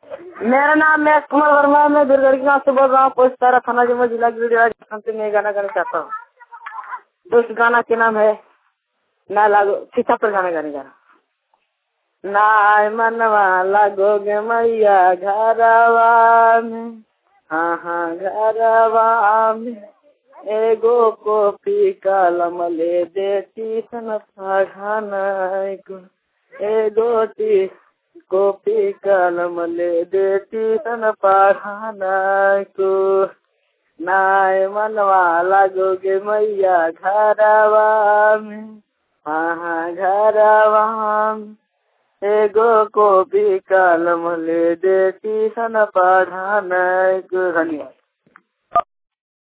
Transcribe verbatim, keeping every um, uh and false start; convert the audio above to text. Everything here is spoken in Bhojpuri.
मेरा नाम मैं कुमार वर्मा, मैं दुर्गढ़ गाँव से बोल रहा हूँ। पोस्ट तारा थाना जम्मू जिला की मैं गाना गाना चाहता हूँ। उस गाना के नाम है ना लागो सीता पर गाना गाने गाना। ना मनवा लागोगे मैया घरवा में, हाँ हाँ घरवा में, एगो कॉपी कलम ले देती सन पढ़ाना को, एगो टी कॉपी कलम ले देती सन पढ़ाना को। नाय मनवा लागोगे मैया घरवा में, हाँ हाँ घरवा में, एगो कॉपी कलम ले देती सन पढ़ाना को। धन्यवाद।